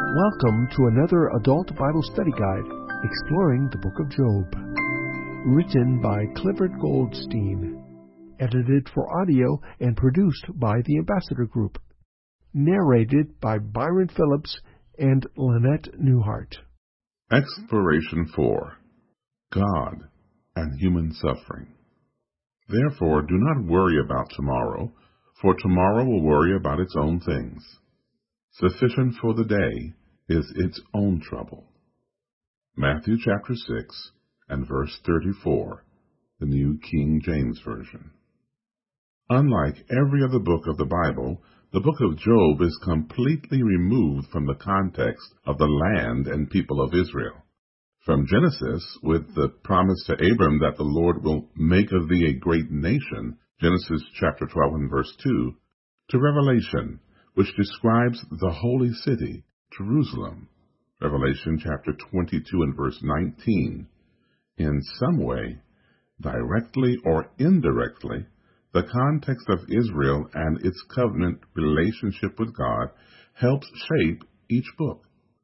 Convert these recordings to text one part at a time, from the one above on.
Welcome to another Adult Bible Study Guide, exploring the Book of Job. Written by Clifford Goldstein. Edited for audio and produced by the Ambassador Group. Narrated by Byron Phillips and Lynette Newhart. Exploration 4. God and Human Suffering. Therefore, do not worry about tomorrow, for tomorrow will worry about its own things. Sufficient for the day is its own trouble. Matthew chapter 6 and verse 34, the New King James Version. Unlike every other book of the Bible, the book of Job is completely removed from the context of the land and people of Israel. From Genesis, with the promise to Abram that the Lord will make of thee a great nation, Genesis chapter 12 and verse 2, to Revelation, which describes the holy city, Jerusalem, Revelation chapter 22 and verse 19. In some way, directly or indirectly, the context of Israel and its covenant relationship with God helps shape each book.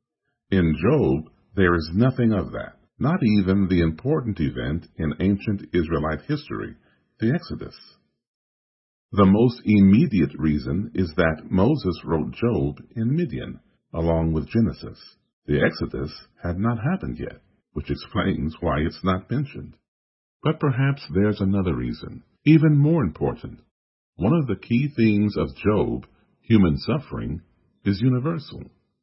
In Job, there is nothing of that, not even the important event in ancient Israelite history, the Exodus. The most immediate reason is that Moses wrote Job in Midian, along with Genesis. The Exodus had not happened yet, which explains why it's not mentioned. But perhaps there's another reason, even more important. One of the key themes of Job, human suffering, is universal.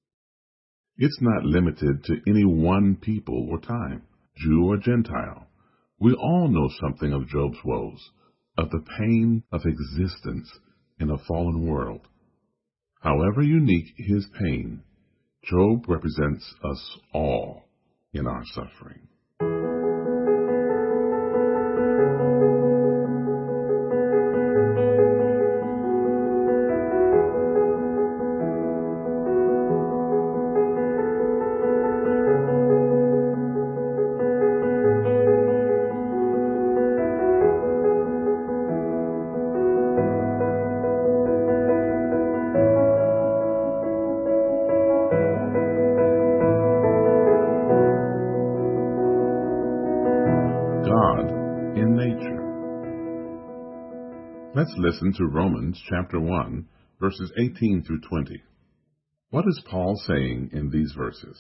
It's not limited to any one people or time, Jew or Gentile. We all know something of Job's woes, of the pain of existence in a fallen world. However unique his pain, Job represents us all in our suffering. God in nature. Let's listen to Romans chapter 1, verses 18 through 20. What is Paul saying in these verses?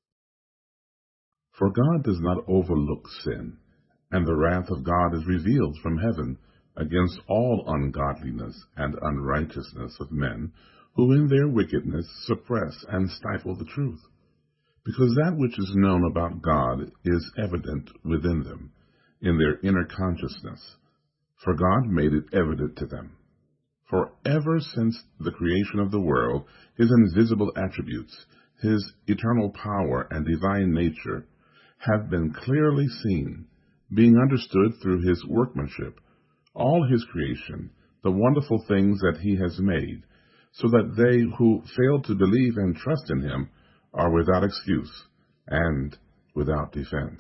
For God does not overlook sin, and the wrath of God is revealed from heaven against all ungodliness and unrighteousness of men, who in their wickedness suppress and stifle the truth. Because that which is known about God is evident within them, in their inner consciousness, for God made it evident to them. For ever since the creation of the world, his invisible attributes, his eternal power and divine nature, have been clearly seen, being understood through his workmanship, all his creation, the wonderful things that he has made, so that they who fail to believe and trust in him are without excuse and without defense.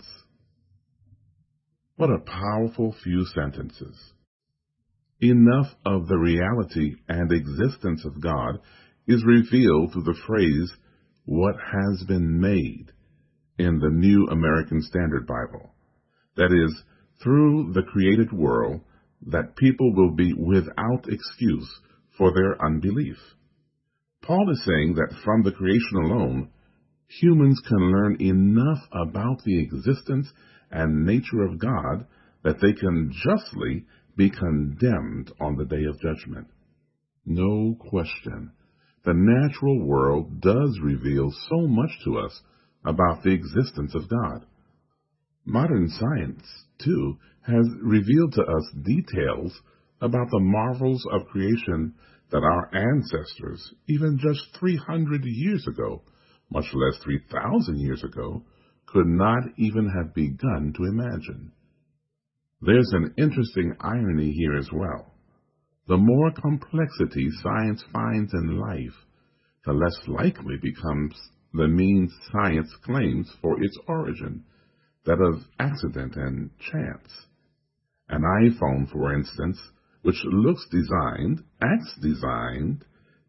What a powerful few sentences. Enough of the reality and existence of God is revealed through the phrase, what has been made, in the New American Standard Bible. That is, through the created world, that people will be without excuse for their unbelief. Paul is saying that from the creation alone, humans can learn enough about the existence and nature of God that they can justly be condemned on the day of judgment. No question, the natural world does reveal so much to us about the existence of God. Modern science, too, has revealed to us details about the marvels of creation that our ancestors, even just 300 years ago, much less 3,000 years ago, could not even have begun to imagine. There's an interesting irony here as well. The more complexity science finds in life, the less likely becomes the means science claims for its origin, that of accident and chance. An iPhone, for instance, which looks designed, acts designed,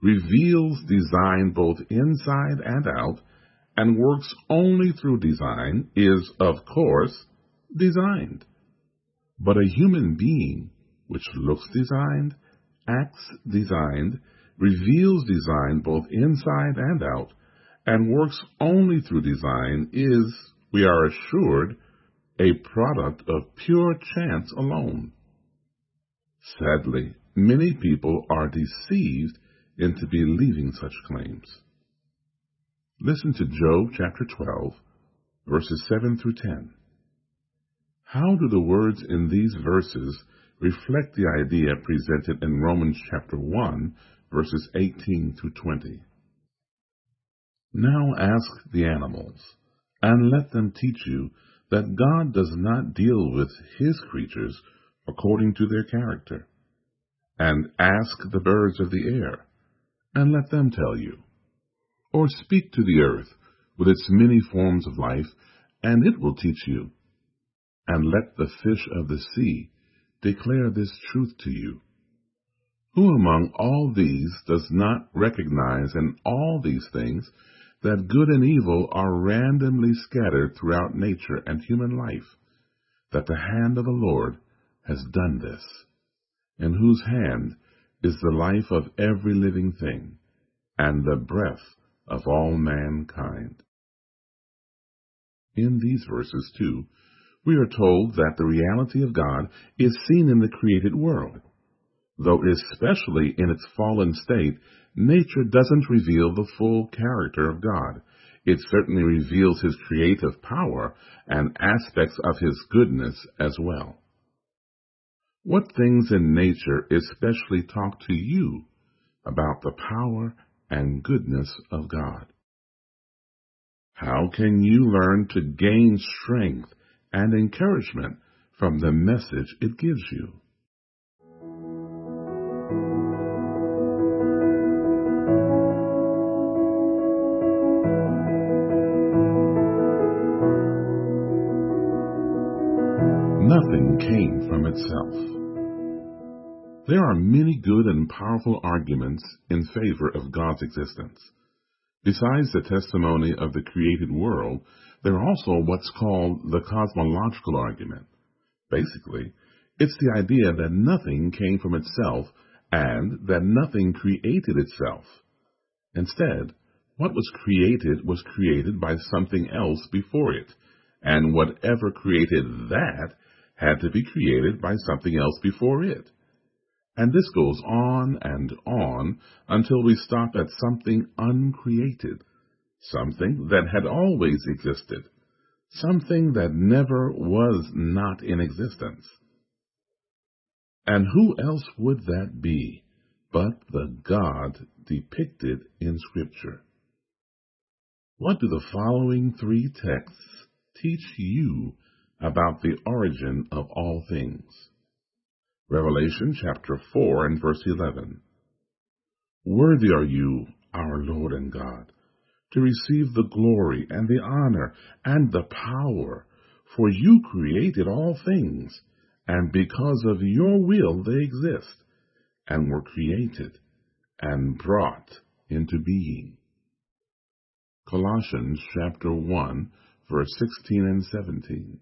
reveals design both inside and out, and works only through design, is, of course, designed. But a human being which looks designed, acts designed, reveals design both inside and out, and works only through design is, we are assured, a product of pure chance alone. Sadly, many people are deceived into believing such claims. Listen to Job chapter 12, verses 7 through 10. How do the words in these verses reflect the idea presented in Romans chapter 1, verses 18 through 20? Now ask the animals, and let them teach you that God does not deal with his creatures according to their character. And ask the birds of the air, and let them tell you. Or speak to the earth with its many forms of life, and it will teach you. And let the fish of the sea declare this truth to you. Who among all these does not recognize in all these things that good and evil are randomly scattered throughout nature and human life, that the hand of the Lord has done this, in whose hand is the life of every living thing, and the breath of all mankind? In these verses, too, we are told that the reality of God is seen in the created world. Though especially in its fallen state, nature doesn't reveal the full character of God. It certainly reveals his creative power and aspects of his goodness as well. What things in nature especially talk to you about the power and goodness of God? How can you learn to gain strength and encouragement from the message it gives you? Nothing came from itself. There are many good and powerful arguments in favor of God's existence. Besides the testimony of the created world, there are also what's called the cosmological argument. Basically, it's the idea that nothing came from itself and that nothing created itself. Instead, what was created by something else before it, and whatever created that had to be created by something else before it. And this goes on and on until we stop at something uncreated, something that had always existed, something that never was not in existence. And who else would that be but the God depicted in Scripture? What do the following three texts teach you about the origin of all things? Revelation chapter 4 and verse 11. Worthy are you, our Lord and God, to receive the glory and the honor and the power, for you created all things, and because of your will they exist, and were created and brought into being. Colossians chapter 1, verse 16 and 17.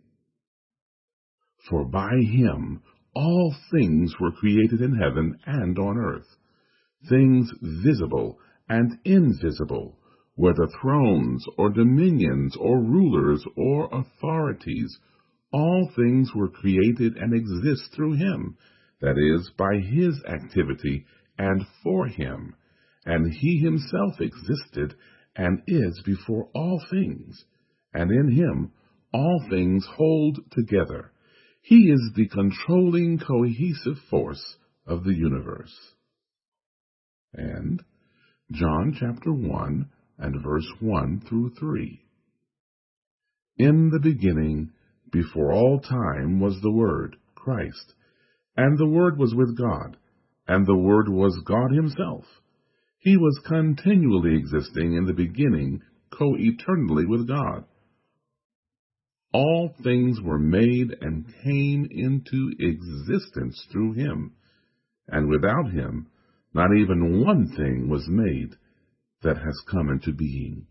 For by him all things were created in heaven and on earth, things visible and invisible, whether thrones or dominions or rulers or authorities. All things were created and exist through him, that is, by his activity and for him. And he himself existed and is before all things, and in him all things hold together. He is the controlling, cohesive force of the universe. And John chapter 1 and verse 1 through 3. In the beginning, before all time, was the Word, Christ, and the Word was with God, and the Word was God himself. He was continually existing in the beginning, co-eternally with God. All things were made and came into existence through him, and without him Not even one thing was made that has come into being.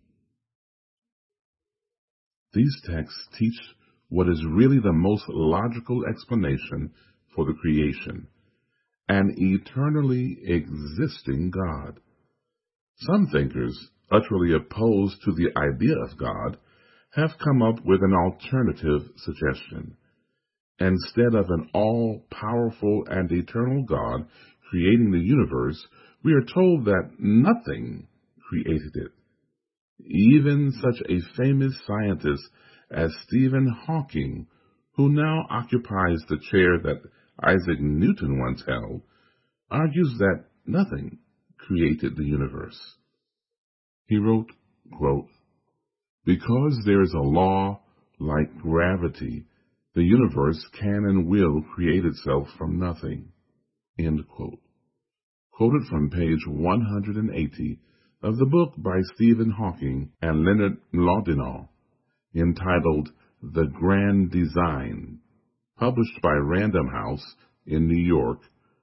These texts teach what is really the most logical explanation for the creation: an eternally existing God. Some thinkers, utterly opposed to the idea of God, have come up with an alternative suggestion. Instead of an all-powerful and eternal God creating the universe, we are told that nothing created it. Even such a famous scientist as Stephen Hawking, who now occupies the chair that Isaac Newton once held, argues that nothing created the universe. He wrote, quote, "Because there is a law like gravity, the universe can and will create itself from nothing." End quote. Quoted from page 180 of the book by Stephen Hawking and Leonard Mlodinow, entitled The Grand Design, published by Random House in New York,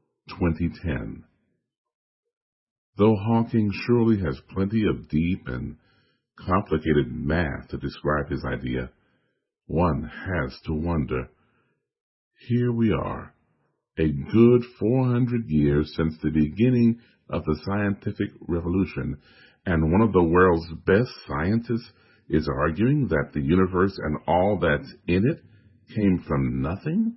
2010. Though Hawking surely has plenty of deep and complicated math to describe his idea, one has to wonder. Here we are, a good 400 years since the beginning of the scientific revolution, and one of the world's best scientists is arguing that the universe and all that's in it came from nothing?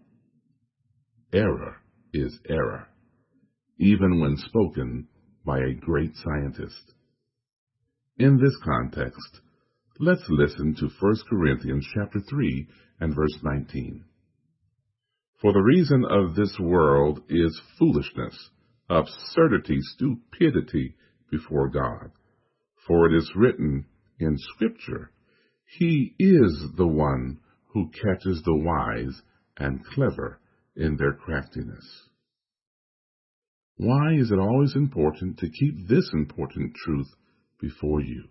Error is error, even when spoken by a great scientist. In this context, let's listen to 1 Corinthians chapter 3 and verse 19. "For the reason of this world is foolishness, absurdity, stupidity before God. For it is written in Scripture, He is the one who catches the wise and clever in their craftiness." Why is it always important to keep this important truth before you?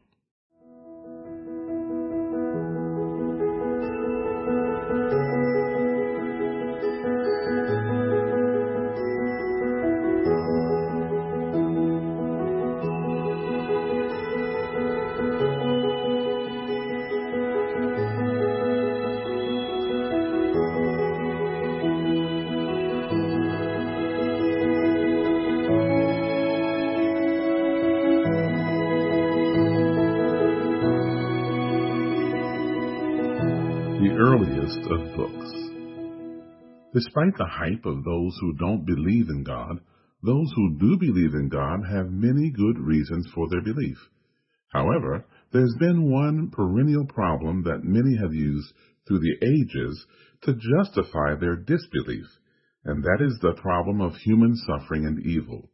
The earliest of books. Despite the hype of those who don't believe in God, those who do believe in God have many good reasons for their belief. However, there's been one perennial problem that many have used through the ages to justify their disbelief, and that is the problem of human suffering and evil.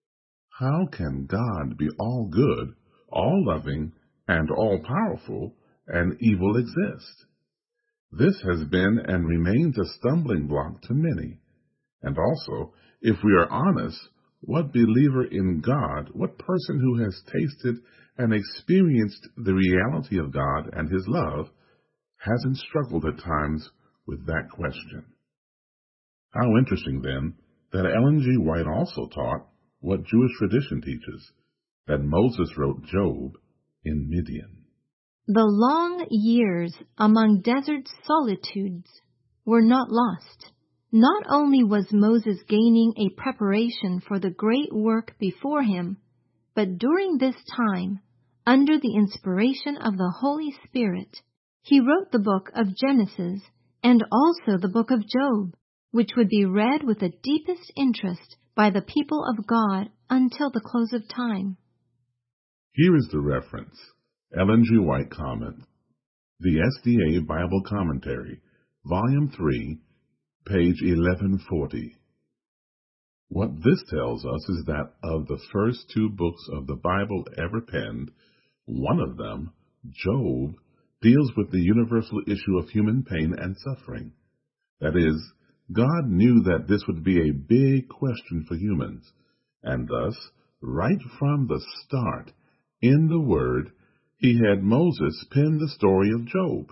How can God be all good, all loving, and all powerful, and evil exist? This has been and remains a stumbling block to many. And also, if we are honest, what believer in God, what person who has tasted and experienced the reality of God and His love, hasn't struggled at times with that question? How interesting, then, that Ellen G. White also taught what Jewish tradition teaches, that Moses wrote Job in Midian. The long years among desert solitudes were not lost. Not only was Moses gaining a preparation for the great work before him, but during this time, under the inspiration of the Holy Spirit, he wrote the book of Genesis and also the book of Job, which would be read with the deepest interest by the people of God until the close of time. Here is the reference. Ellen G. White comment. The SDA Bible Commentary, Volume 3, page 1140. What this tells us is that of the first two books of the Bible ever penned, one of them, Job, deals with the universal issue of human pain and suffering. That is, God knew that this would be a big question for humans, and thus, right from the start, in the Word, He had Moses pen the story of Job.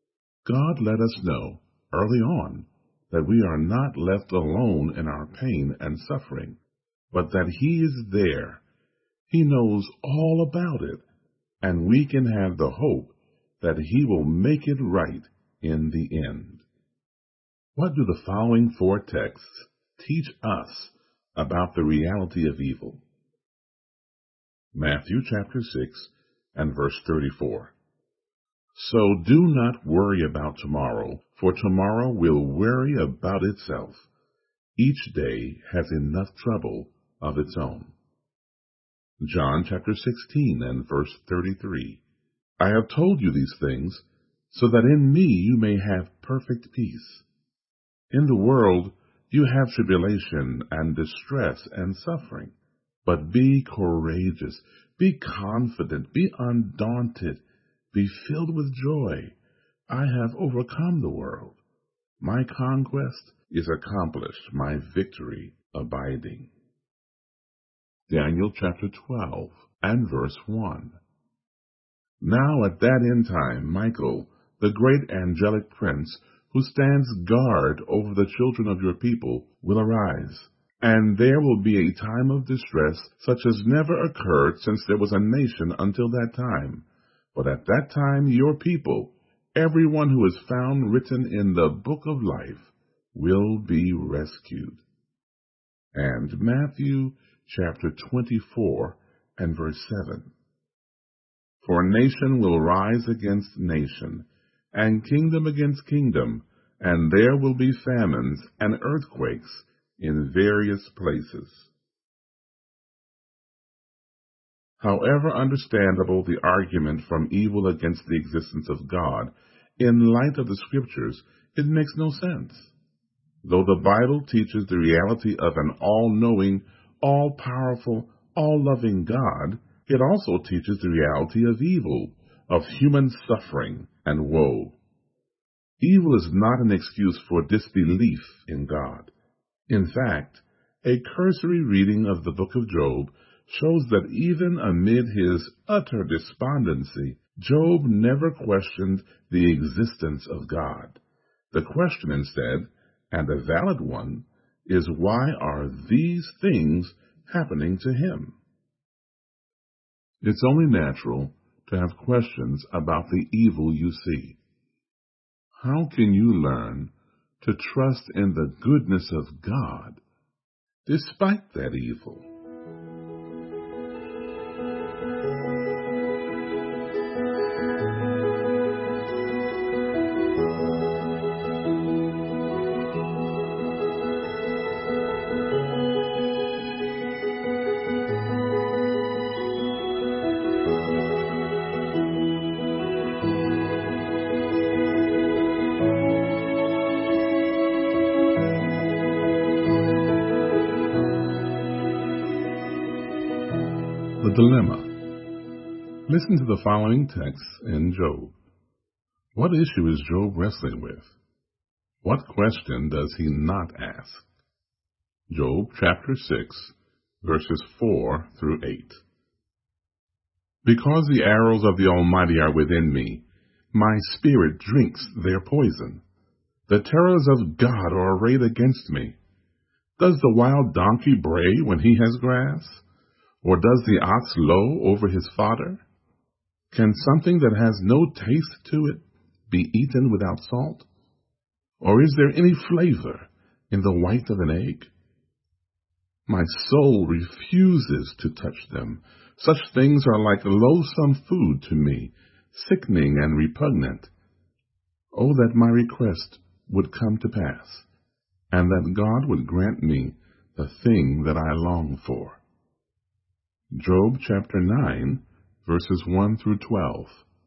God let us know, early on, that we are not left alone in our pain and suffering. but that he is there. He knows all about it, and we can have the hope that he will make it right in the end. What do the following 4 texts teach us about the reality of evil? Matthew chapter 6 and verse 34. So do not worry about tomorrow, for tomorrow will worry about itself. Each day has enough trouble of its own. John chapter 16 and verse 33. I have told you these things, so that in me you may have perfect peace. In the world you have tribulation and distress and suffering. But be courageous, be confident, be undaunted, be filled with joy. I have overcome the world. My conquest is accomplished, my victory abiding. Daniel chapter 12 and verse 1. Now at that end time, Michael, the great angelic prince, who stands guard over the children of your people, will arise. And there will be a time of distress such as never occurred since there was a nation until that time. But at that time your people, everyone who is found written in the book of life, will be rescued. And Matthew chapter 24 and verse 7. For nation will rise against nation, and kingdom against kingdom, and there will be famines and earthquakes in various places. However understandable the argument from evil against the existence of God, in light of the Scriptures, it makes no sense. Though the Bible teaches the reality of an all-knowing, all-powerful, all-loving God, it also teaches the reality of evil, of human suffering and woe. Evil is not an excuse for disbelief in God. In fact, a cursory reading of the book of Job shows that even amid his utter despondency, Job never questioned the existence of God. The question instead, and a valid one, is why are these things happening to him? It's only natural to have questions about the evil you see. How can you learn to trust in the goodness of God despite that evil? The dilemma. Listen to the following texts in Job. What issue is Job wrestling with? What question does he not ask? Job chapter 6, verses 4 through 8. Because the arrows of the Almighty are within me, my spirit drinks their poison. The terrors of God are arrayed against me. Does the wild donkey bray when he has grass? Or does the ox low over his fodder? Can something that has no taste to it be eaten without salt? Or is there any flavor in the white of an egg? My soul refuses to touch them. Such things are like loathsome food to me, sickening and repugnant. Oh, that my request would come to pass, and that God would grant me the thing that I long for. Job chapter 9, verses 1 through 12.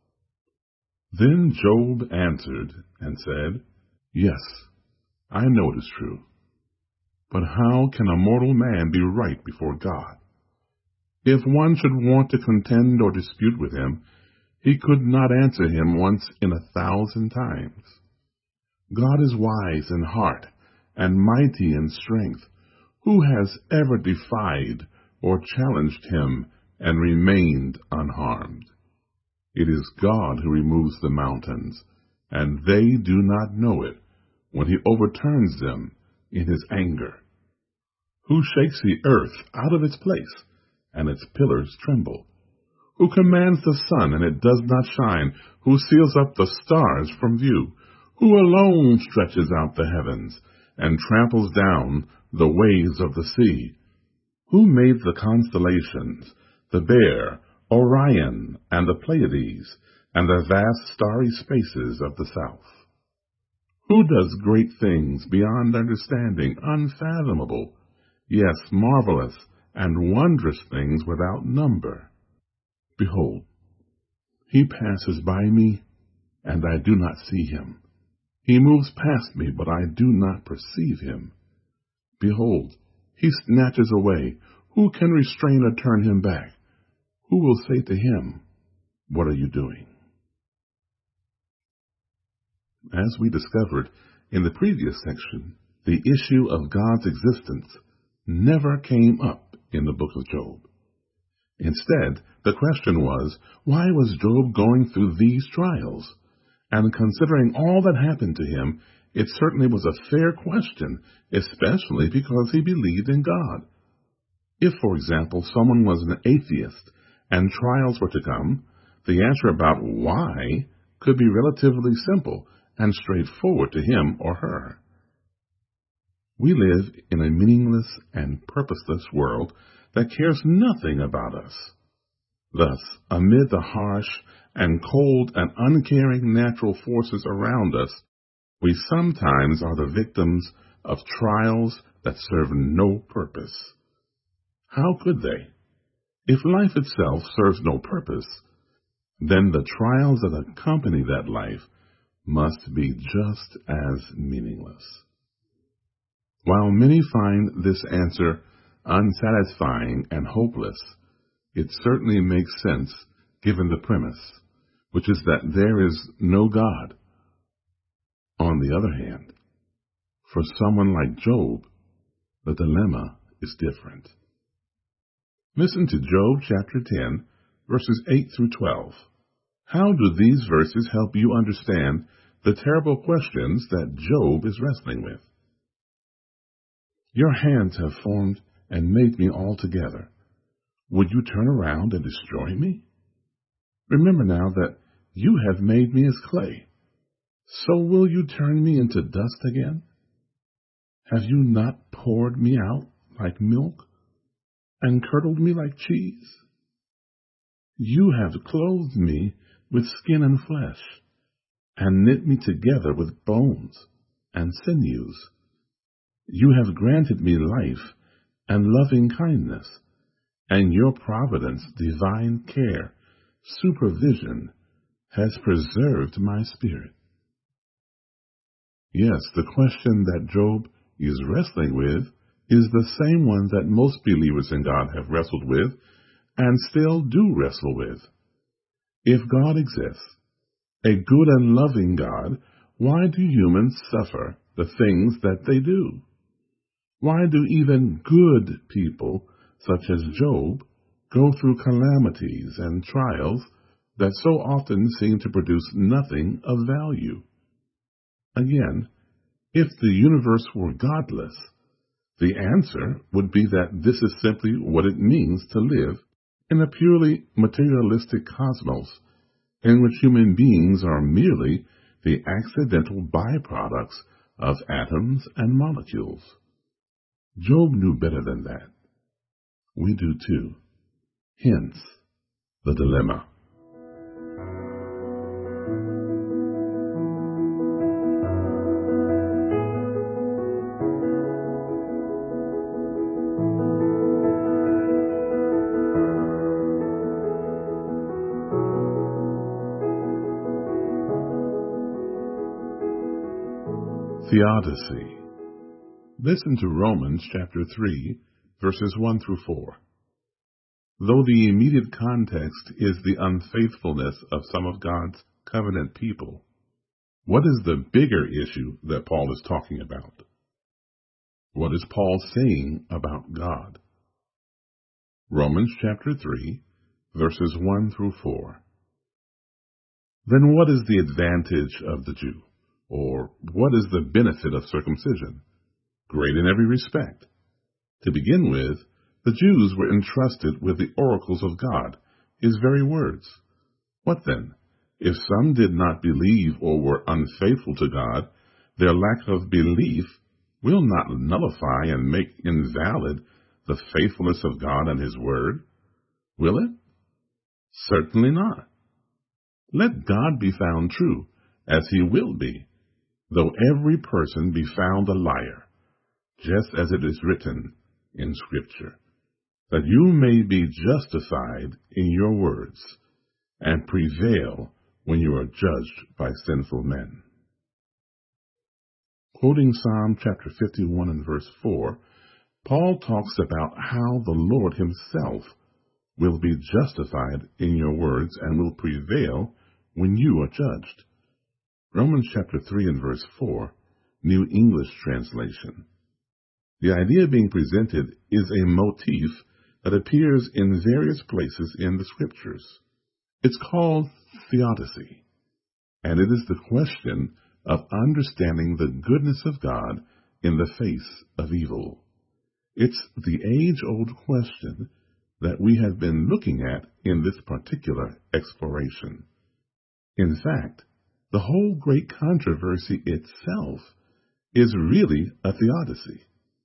Then Job answered and said, Yes, I know it is true. But how can a mortal man be right before God? If one should want to contend or dispute with him, he could not answer him once in 1,000 times. God is wise in heart and mighty in strength. Who has ever defied or challenged him and remained unharmed? It is God who removes the mountains, and they do not know it when he overturns them in his anger. Who shakes the earth out of its place, and its pillars tremble? Who commands the sun, and it does not shine? Who seals up the stars from view? Who alone stretches out the heavens, and tramples down the waves of the sea? Who made the constellations, the Bear, Orion, and the Pleiades, and the vast starry spaces of the south? Who does great things beyond understanding, unfathomable, yes, marvelous and wondrous things without number? Behold, he passes by me, and I do not see him. He moves past me, but I do not perceive him. Behold, he snatches away. Who can restrain or turn him back? Who will say to him, what are you doing? As we discovered in the previous section, the issue of God's existence never came up in the book of Job. Instead, the question was, why was Job going through these trials? And considering all that happened to him, it certainly was a fair question, especially because he believed in God. If, for example, someone was an atheist and trials were to come, the answer about why could be relatively simple and straightforward to him or her. We live in a meaningless and purposeless world that cares nothing about us. Thus, amid the harsh and cold and uncaring natural forces around us, we sometimes are the victims of trials that serve no purpose. How could they? If life itself serves no purpose, then the trials that accompany that life must be just as meaningless. While many find this answer unsatisfying and hopeless, it certainly makes sense given the premise, which is that there is no God. On the other hand, for someone like Job, the dilemma is different. Listen to Job chapter 10, verses 8 through 12. How do these verses help you understand the terrible questions that Job is wrestling with? Your hands have formed and made me altogether. Would you turn around and destroy me? Remember now that you have made me as clay. So will you turn me into dust again? Have you not poured me out like milk and curdled me like cheese? You have clothed me with skin and flesh, and knit me together with bones and sinews. You have granted me life and loving kindness, and your providence, divine care, supervision, has preserved my spirit. Yes, the question that Job is wrestling with is the same one that most believers in God have wrestled with and still do wrestle with. If God exists, a good and loving God, why do humans suffer the things that they do? Why do even good people, such as Job, go through calamities and trials that so often seem to produce nothing of value? Again, if the universe were godless, the answer would be that this is simply what it means to live in a purely materialistic cosmos in which human beings are merely the accidental byproducts of atoms and molecules. Job knew better than that. We do too. Hence, the dilemma. Theodicy. Listen to Romans chapter 3, verses 1 through 4. Though the immediate context is the unfaithfulness of some of God's covenant people, what is the bigger issue that Paul is talking about? What is Paul saying about God? Romans chapter 3, verses 1 through 4. Then what is the advantage of the Jew? Or what is the benefit of circumcision? Great in every respect. To begin with, the Jews were entrusted with the oracles of God, His very words. What then? If some did not believe or were unfaithful to God, their lack of belief will not nullify and make invalid the faithfulness of God and His word, will it? Certainly not. Let God be found true, as He will be, though every person be found a liar, just as it is written in Scripture, that you may be justified in your words, and prevail when you are judged by sinful men. Quoting Psalm chapter 51 and verse 4, Paul talks about how the Lord Himself will be justified in your words and will prevail when you are judged. Romans chapter 3 and verse 4, New English Translation. The idea being presented is a motif that appears in various places in the Scriptures. It's called theodicy, and it is the question of understanding the goodness of God in the face of evil. It's the age-old question that we have been looking at in this particular exploration. In fact, the whole great controversy itself is really a theodicy.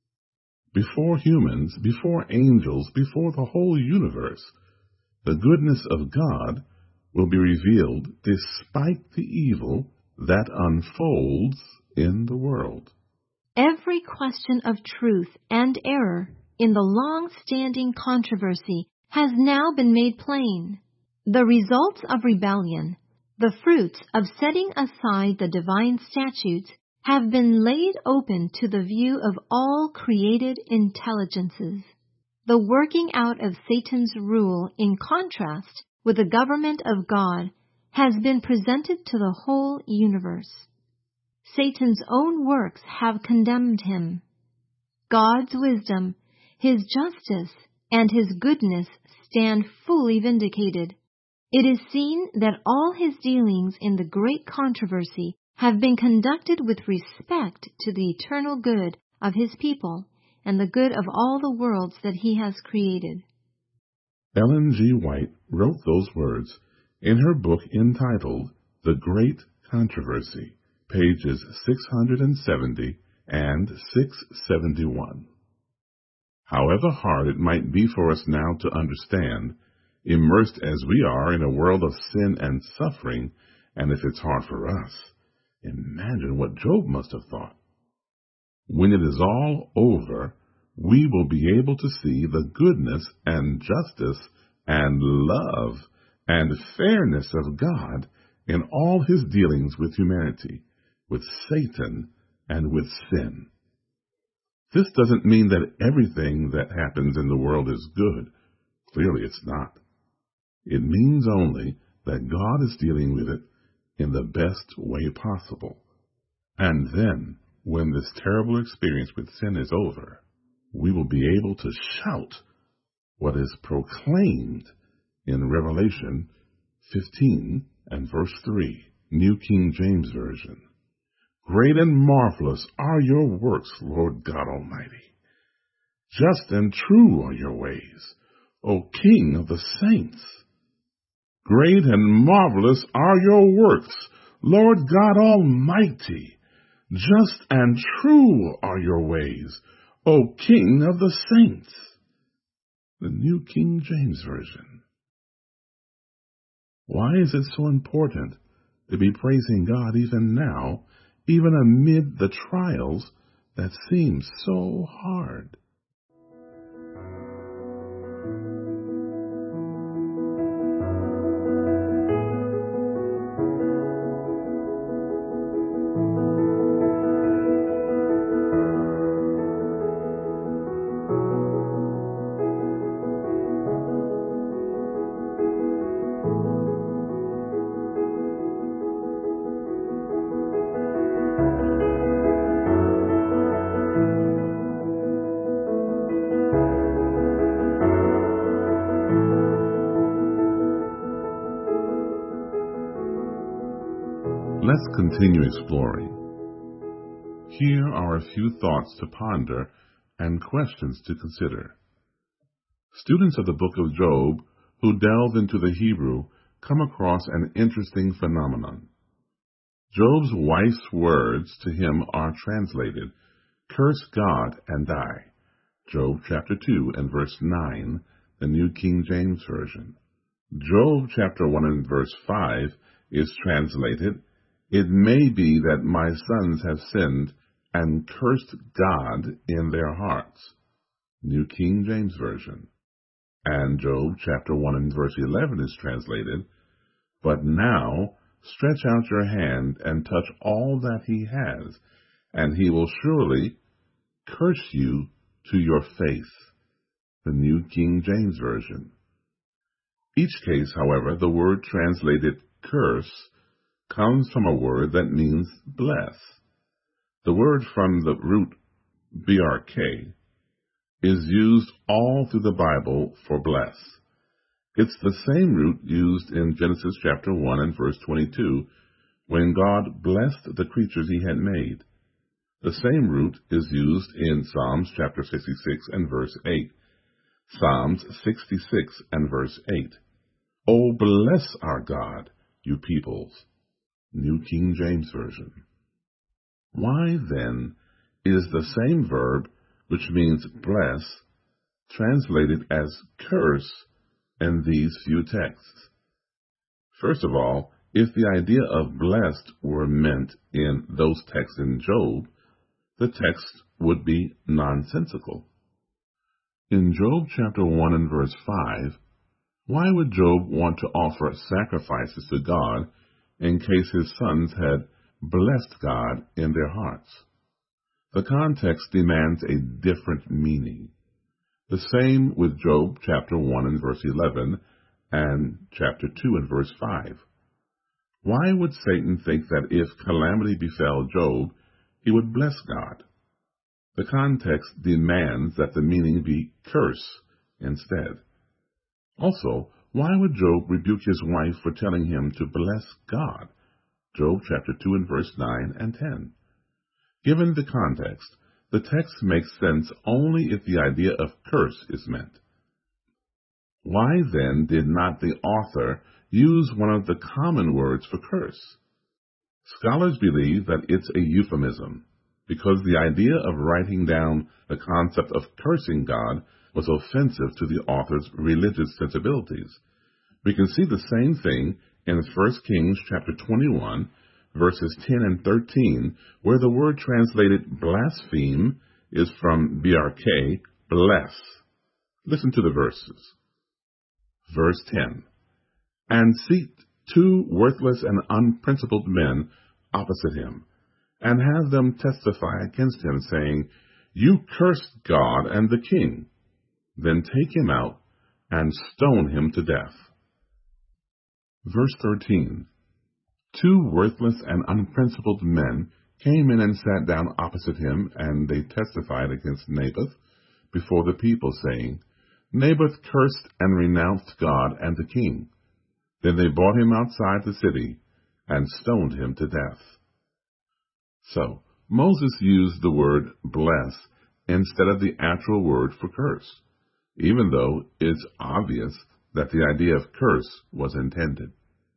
Before humans, before angels, before the whole universe, the goodness of God will be revealed despite the evil that unfolds in the world. Every question of truth and error in the long-standing controversy has now been made plain. The results of rebellion, the fruits of setting aside the divine statutes, have been laid open to the view of all created intelligences. The working out of Satan's rule, in contrast with the government of God, has been presented to the whole universe. Satan's own works have condemned him. God's wisdom, His justice, and His goodness stand fully vindicated. It is seen that all His dealings in the great controversy have been conducted with respect to the eternal good of His people and the good of all the worlds that He has created. Ellen G. White wrote those words in her book entitled The Great Controversy, pages 670 and 671. However hard it might be for us now to understand, immersed as we are in a world of sin and suffering, and if it's hard for us, imagine what Job must have thought. When it is all over, we will be able to see the goodness and justice and love and fairness of God in all His dealings with humanity, with Satan, and with sin. This doesn't mean that everything that happens in the world is good. Clearly it's not. It means only that God is dealing with it in the best way possible. And then, when this terrible experience with sin is over, we will be able to shout what is proclaimed in Revelation 15 and verse 3, New King James Version. Great and marvelous are your works, Lord God Almighty. Just and true are your ways, O King of the saints. Great and marvelous are your works, Lord God Almighty. Just and true are your ways, O King of the saints. The New King James Version. Why is it so important to be praising God even now, even amid the trials that seem so hard? Let's continue exploring. Here are a few thoughts to ponder and questions to consider. Students of the book of Job who delve into the Hebrew come across an interesting phenomenon. Job's wife's words to him are translated, "Curse God and die." Job chapter 2 and verse 9, the New King James Version. Job chapter 1 and verse 5 is translated, "It may be that my sons have sinned and cursed God in their hearts." New King James Version. And Job chapter 1 and verse 11 is translated, "But now stretch out your hand and touch all that he has, and he will surely curse you to your face." The New King James Version. Each case, however, the word translated curse comes from a word that means bless. The word from the root brk is used all through the Bible for bless. It's the same root used in Genesis chapter 1 and verse 22 when God blessed the creatures he had made. The same root is used in Psalms chapter 66 and verse 8. Psalms 66 and verse 8. "Oh, bless our God, you peoples." New King James Version. Why, then, is the same verb, which means bless, translated as curse in these few texts? First of all, if the idea of blessed were meant in those texts in Job, the text would be nonsensical. In Job chapter 1 and verse 5, why would Job want to offer sacrifices to God in case his sons had blessed God in their hearts? The context demands a different meaning. The same with Job chapter 1 and verse 11 and chapter 2 and verse 5. Why would Satan think that if calamity befell Job, he would bless God? The context demands that the meaning be curse instead. Also, why would Job rebuke his wife for telling him to bless God? Job chapter 2 and verse 9 and 10. Given the context, the text makes sense only if the idea of curse is meant. Why then did not the author use one of the common words for curse? Scholars believe that it's a euphemism, because the idea of writing down the concept of cursing God was offensive to the author's religious sensibilities. We can see the same thing in 1 Kings chapter 21, verses 10 and 13, where the word translated blaspheme is from brk, bless. Listen to the verses. Verse 10, "And seat 2 worthless and unprincipled men opposite him, and have them testify against him, saying, 'You cursed God and the king.' Then take him out and stone him to death." Verse 13, 2 worthless and unprincipled men came in and sat down opposite him, and they testified against Naboth before the people, saying, "Naboth cursed and renounced God and the king." Then they brought him outside the city and stoned him to death. So, Moses used the word bless instead of the actual word for curse, even though it's obvious that the idea of curse was intended.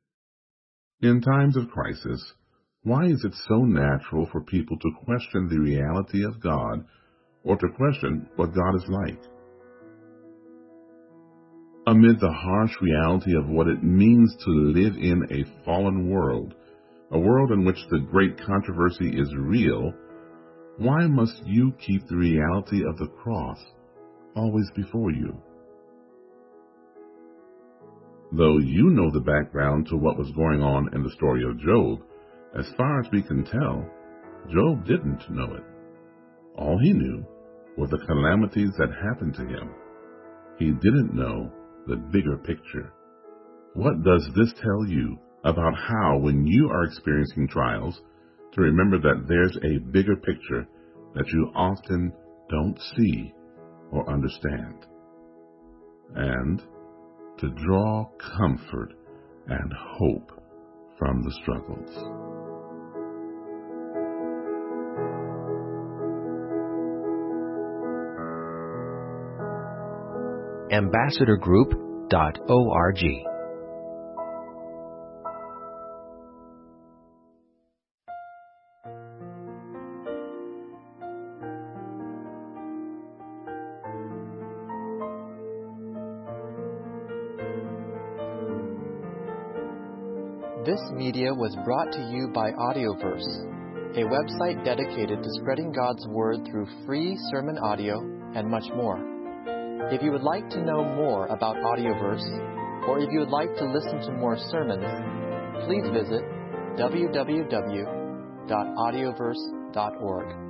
In times of crisis, why is it so natural for people to question the reality of God or to question what God is like? Amid the harsh reality of what it means to live in a fallen world, a world in which the great controversy is real, why must you keep the reality of the cross always before you? Though you know the background to what was going on in the story of Job, as far as we can tell, Job didn't know it. All he knew were the calamities that happened to him. He didn't know the bigger picture. What does this tell you about how, when you are experiencing trials, to remember that there's a bigger picture that you often don't see or understand, and to draw comfort and hope from the struggles? ambassadorgroup.org. This media was brought to you by Audioverse, a website dedicated to spreading God's Word through free sermon audio and much more. If you would like to know more about Audioverse, or if you would like to listen to more sermons, please visit www.audioverse.org.